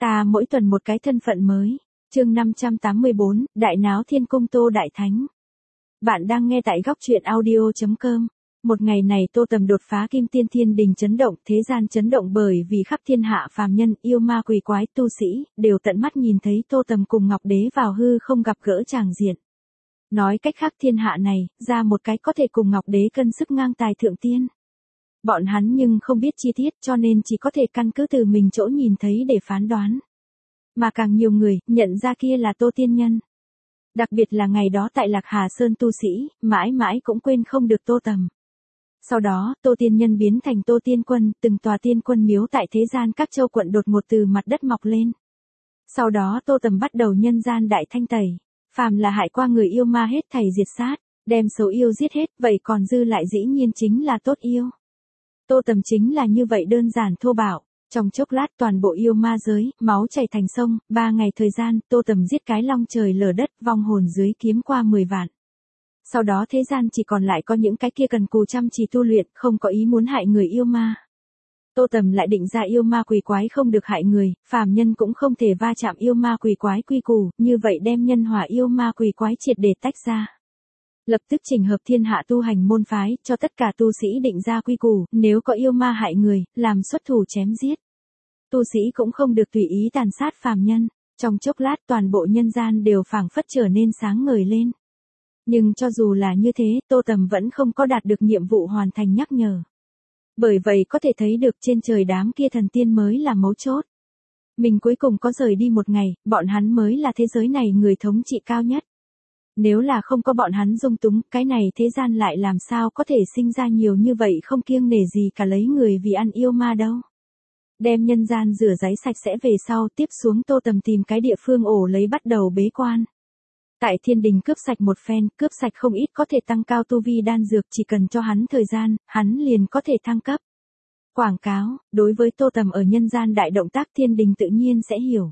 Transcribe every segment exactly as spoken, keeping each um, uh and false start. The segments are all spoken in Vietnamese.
Ta mỗi tuần một cái thân phận mới. Chương năm trăm tám mươi bốn, Đại náo thiên cung Tô Đại Thánh. Bạn đang nghe tại góc truyện audio chấm com. Một ngày này Tô Tầm đột phá kim tiên, thiên đình chấn động, thế gian chấn động bởi vì khắp thiên hạ phàm nhân, yêu ma quỷ quái, tu sĩ, đều tận mắt nhìn thấy Tô Tầm cùng Ngọc Đế vào hư không gặp gỡ tràng diện. Nói cách khác, thiên hạ này, ra một cái có thể cùng Ngọc Đế cân sức ngang tài thượng tiên. Bọn hắn nhưng không biết chi tiết, cho nên chỉ có thể căn cứ từ mình chỗ nhìn thấy để phán đoán. Mà càng nhiều người, nhận ra kia là Tô Tiên Nhân. Đặc biệt là ngày đó tại Lạc Hà Sơn tu sĩ, mãi mãi cũng quên không được Tô Tầm. Sau đó, Tô Tiên Nhân biến thành Tô Tiên Quân, từng tòa tiên quân miếu tại thế gian các châu quận đột ngột từ mặt đất mọc lên. Sau đó Tô Tầm bắt đầu nhân gian đại thanh tẩy, phàm là hại qua người yêu ma hết thảy diệt sát, đem xấu yêu giết hết, vậy còn dư lại dĩ nhiên chính là tốt yêu. Tô Tầm chính là như vậy đơn giản thô bạo. Trong chốc lát toàn bộ yêu ma giới, máu chảy thành sông, ba ngày thời gian, Tô Tầm giết cái long trời lở đất, vong hồn dưới kiếm qua mười vạn. Sau đó thế gian chỉ còn lại có những cái kia cần cù chăm chỉ tu luyện, không có ý muốn hại người yêu ma. Tô Tầm lại định ra yêu ma quỷ quái không được hại người, phàm nhân cũng không thể va chạm yêu ma quỷ quái quy củ, như vậy đem nhân hỏa yêu ma quỷ quái triệt để tách ra. Lập tức chỉnh hợp thiên hạ tu hành môn phái, cho tất cả tu sĩ định ra quy củ, nếu có yêu ma hại người, làm xuất thủ chém giết. Tu sĩ cũng không được tùy ý tàn sát phàm nhân, trong chốc lát toàn bộ nhân gian đều phảng phất trở nên sáng ngời lên. Nhưng cho dù là như thế, Tô Tầm vẫn không có đạt được nhiệm vụ hoàn thành nhắc nhở. Bởi vậy có thể thấy được trên trời đám kia thần tiên mới là mấu chốt. Mình cuối cùng có rời đi một ngày, bọn hắn mới là thế giới này người thống trị cao nhất. Nếu là không có bọn hắn dung túng, cái này thế gian lại làm sao có thể sinh ra nhiều như vậy không kiêng nể gì cả lấy người vì ăn yêu ma đâu. Đem nhân gian rửa ráy sạch sẽ về sau, tiếp xuống Tô Tầm tìm cái địa phương ổ lấy bắt đầu bế quan. Tại thiên đình cướp sạch một phen, cướp sạch không ít có thể tăng cao tu vi đan dược, chỉ cần cho hắn thời gian, hắn liền có thể thăng cấp. Quảng cáo, đối với Tô Tầm ở nhân gian đại động tác thiên đình tự nhiên sẽ hiểu.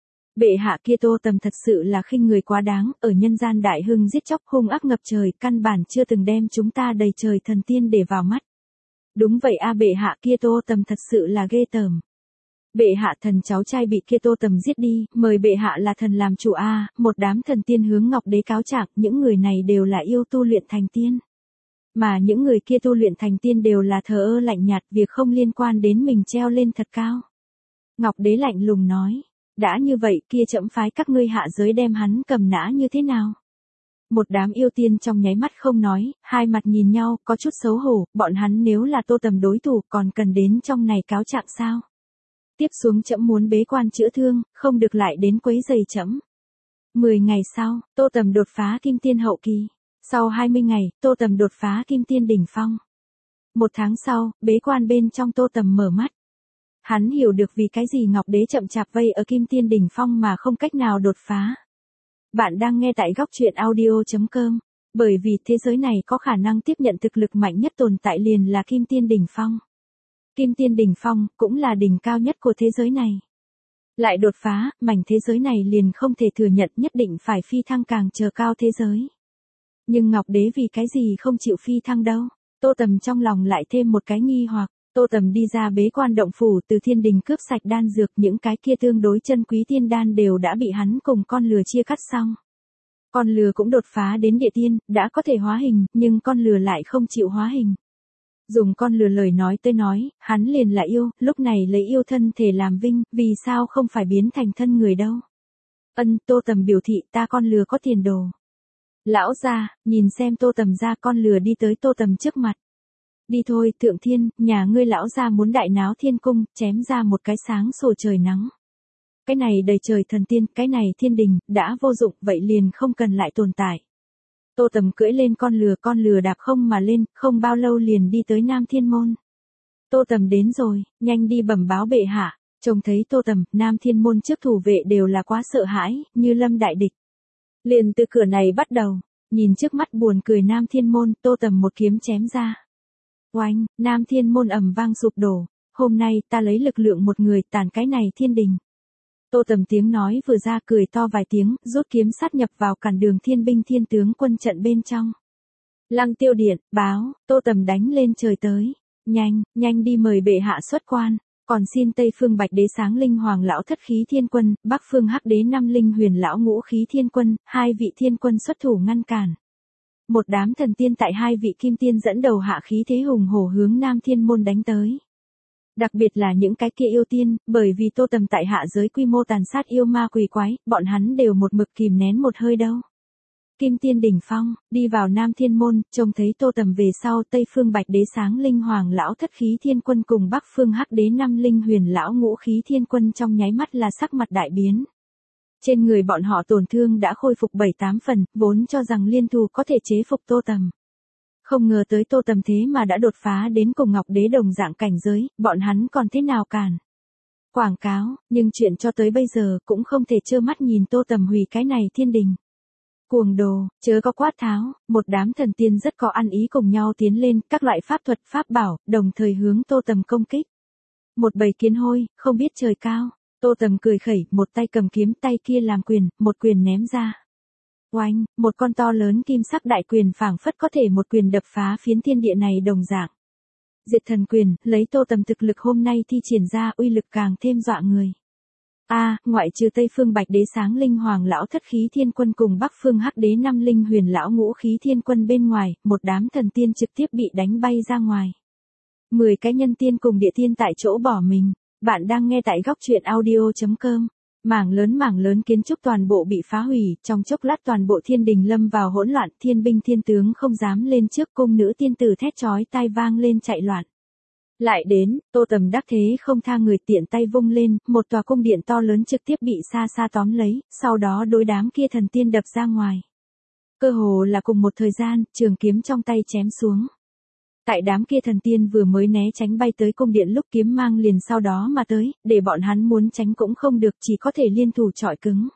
Bệ hạ kia Tô Tầm thật sự là khinh người quá đáng, ở nhân gian đại hưng giết chóc hung ác ngập trời, căn bản chưa từng đem chúng ta đầy trời thần tiên để vào mắt. Đúng vậy a, bệ hạ kia Tô Tầm thật sự là ghê tởm. Bệ hạ thần cháu trai bị kia Tô Tầm giết đi, mời bệ hạ là thần làm chủ a, một đám thần tiên hướng Ngọc Đế cáo trạng, những người này đều là yêu tu luyện thành tiên. Mà những người kia tu luyện thành tiên đều là thờ ơ lạnh nhạt, việc không liên quan đến mình treo lên thật cao. Ngọc Đế lạnh lùng nói. Đã như vậy, kia trẫm phái các ngươi hạ giới đem hắn cầm nã như thế nào? Một đám yêu tiên trong nháy mắt không nói, hai mặt nhìn nhau, có chút xấu hổ, bọn hắn nếu là Tô Tầm đối thủ còn cần đến trong này cáo trạng sao? Tiếp xuống trẫm muốn bế quan chữa thương, không được lại đến quấy rầy trẫm. Mười ngày sau, Tô Tầm đột phá kim tiên hậu kỳ. Sau hai mươi ngày, Tô Tầm đột phá kim tiên đỉnh phong. Một tháng sau, bế quan bên trong Tô Tầm mở mắt. Hắn hiểu được vì cái gì Ngọc Đế chậm chạp vây ở kim tiên đỉnh phong mà không cách nào đột phá. Bạn đang nghe tại góc truyện audio chấm com. Bởi vì thế giới này có khả năng tiếp nhận thực lực mạnh nhất tồn tại liền là kim tiên đỉnh phong. Kim tiên đỉnh phong cũng là đỉnh cao nhất của thế giới này. Lại đột phá, mảnh thế giới này liền không thể thừa nhận, nhất định phải phi thăng càng chờ cao thế giới. Nhưng Ngọc Đế vì cái gì không chịu phi thăng đâu? Tô Tầm trong lòng lại thêm một cái nghi hoặc. Tô Tầm đi ra bế quan động phủ, từ thiên đình cướp sạch đan dược, những cái kia tương đối chân quý tiên đan đều đã bị hắn cùng con lừa chia cắt xong. Con lừa cũng đột phá đến địa tiên, đã có thể hóa hình, nhưng con lừa lại không chịu hóa hình. Dùng con lừa lời nói tới nói, hắn liền là yêu, lúc này lấy yêu thân thể làm vinh, vì sao không phải biến thành thân người đâu. Ân, Tô Tầm biểu thị ta con lừa có tiền đồ. Lão gia, nhìn xem Tô Tầm ra, con lừa đi tới Tô Tầm trước mặt. Đi thôi, Thượng Thiên, nhà ngươi lão gia muốn đại náo thiên cung, chém ra một cái sáng sủa trời nắng. Cái này đầy trời thần tiên, cái này thiên đình, đã vô dụng, vậy liền không cần lại tồn tại. Tô Tầm cưỡi lên con lừa, con lừa đạp không mà lên, không bao lâu liền đi tới Nam Thiên Môn. Tô Tầm đến rồi, nhanh đi bẩm báo bệ hạ. Trông thấy Tô Tầm, Nam Thiên Môn trước thủ vệ đều là quá sợ hãi, như lâm đại địch. Liền từ cửa này bắt đầu, nhìn trước mắt buồn cười Nam Thiên Môn, Tô Tầm một kiếm chém ra. Oanh, Nam Thiên Môn ầm vang sụp đổ, hôm nay ta lấy lực lượng một người tàn cái này thiên đình. Tô Tầm tiếng nói vừa ra, cười to vài tiếng, rút kiếm sát nhập vào cản đường thiên binh thiên tướng quân trận bên trong. Lăng Tiêu Điện, báo, Tô Tầm đánh lên trời tới, nhanh, nhanh đi mời bệ hạ xuất quan. Còn xin Tây phương Bạch đế sáng linh hoàng lão thất khí thiên quân, Bắc phương hắc đế năm linh huyền lão ngũ khí thiên quân, hai vị thiên quân xuất thủ ngăn cản. Một đám thần tiên tại hai vị kim tiên dẫn đầu hạ khí thế hùng hổ hướng Nam Thiên Môn đánh tới. Đặc biệt là những cái kia yêu tiên, bởi vì Tô Tầm tại hạ giới quy mô tàn sát yêu ma quỷ quái, bọn hắn đều một mực kìm nén một hơi đâu. Kim tiên đỉnh phong, đi vào Nam Thiên Môn, trông thấy Tô Tầm về sau Tây phương Bạch đế sáng linh hoàng lão thất khí thiên quân cùng Bắc phương hắc đế năm linh huyền lão ngũ khí thiên quân trong nháy mắt là sắc mặt đại biến. Trên người bọn họ tổn thương đã khôi phục bảy tám phần, vốn cho rằng liên thủ có thể chế phục Tô Tầm. Không ngờ tới Tô Tầm thế mà đã đột phá đến cùng Ngọc Đế đồng dạng cảnh giới, bọn hắn còn thế nào cản. Quảng cáo, nhưng chuyện cho tới bây giờ cũng không thể trơ mắt nhìn Tô Tầm hủy cái này thiên đình. Cuồng đồ, chớ có quát tháo, một đám thần tiên rất có ăn ý cùng nhau tiến lên, các loại pháp thuật pháp bảo, đồng thời hướng Tô Tầm công kích. Một bầy kiến hôi, không biết trời cao, Tô Tầm cười khẩy, một tay cầm kiếm tay kia làm quyền, một quyền ném ra. Oanh, một con to lớn kim sắc đại quyền phảng phất có thể một quyền đập phá phiến thiên địa này đồng dạng. Diệt thần quyền, lấy Tô Tầm thực lực hôm nay thi triển ra uy lực càng thêm dọa người. A, à, ngoại trừ Tây phương Bạch đế sáng linh hoàng lão thất khí thiên quân cùng Bắc phương hắc đế năm linh huyền lão ngũ khí thiên quân bên ngoài, một đám thần tiên trực tiếp bị đánh bay ra ngoài. Mười cái nhân tiên cùng địa tiên tại chỗ bỏ mình. Bạn đang nghe tại góc truyện audio chấm com. Mảng lớn mảng lớn kiến trúc toàn bộ bị phá hủy, trong chốc lát toàn bộ thiên đình lâm vào hỗn loạn, thiên binh thiên tướng không dám lên trước, cung nữ tiên tử thét chói tai vang lên chạy loạn. Lại đến, Tô Tầm đắc thế không tha người, tiện tay vung lên, một tòa cung điện to lớn trực tiếp bị xa xa tóm lấy, sau đó đối đám kia thần tiên đập ra ngoài. Cơ hồ là cùng một thời gian, trường kiếm trong tay chém xuống. Tại đám kia thần tiên vừa mới né tránh bay tới cung điện lúc kiếm mang liền sau đó mà tới, để bọn hắn muốn tránh cũng không được, chỉ có thể liên thủ chọi cứng.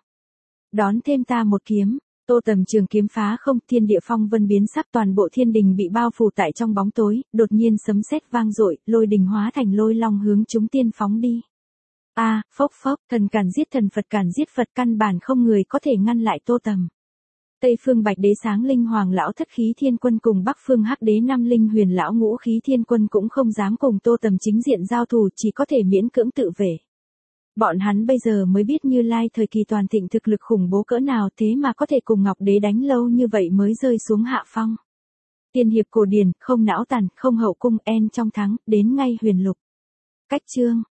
Đón thêm ta một kiếm, Tô Tầm trường kiếm phá không, thiên địa phong vân biến sắc, toàn bộ thiên đình bị bao phủ tại trong bóng tối, đột nhiên sấm sét vang dội, lôi đình hóa thành lôi long hướng chúng tiên phóng đi. A, à, phốc phốc, thần càn giết thần, Phật càn giết Phật, căn bản không người có thể ngăn lại Tô Tầm. Tây phương Bạch đế sáng linh hoàng lão thất khí thiên quân cùng Bắc phương hắc đế năm linh huyền lão ngũ khí thiên quân cũng không dám cùng Tô Tầm chính diện giao thủ, chỉ có thể miễn cưỡng tự vệ. Bọn hắn bây giờ mới biết Như Lai thời kỳ toàn thịnh thực lực khủng bố cỡ nào, thế mà có thể cùng Ngọc Đế đánh lâu như vậy mới rơi xuống hạ phong. Tiên hiệp cổ điển, không não tàn, không hậu cung, en trong thắng, đến ngay huyền lục. Cách chương.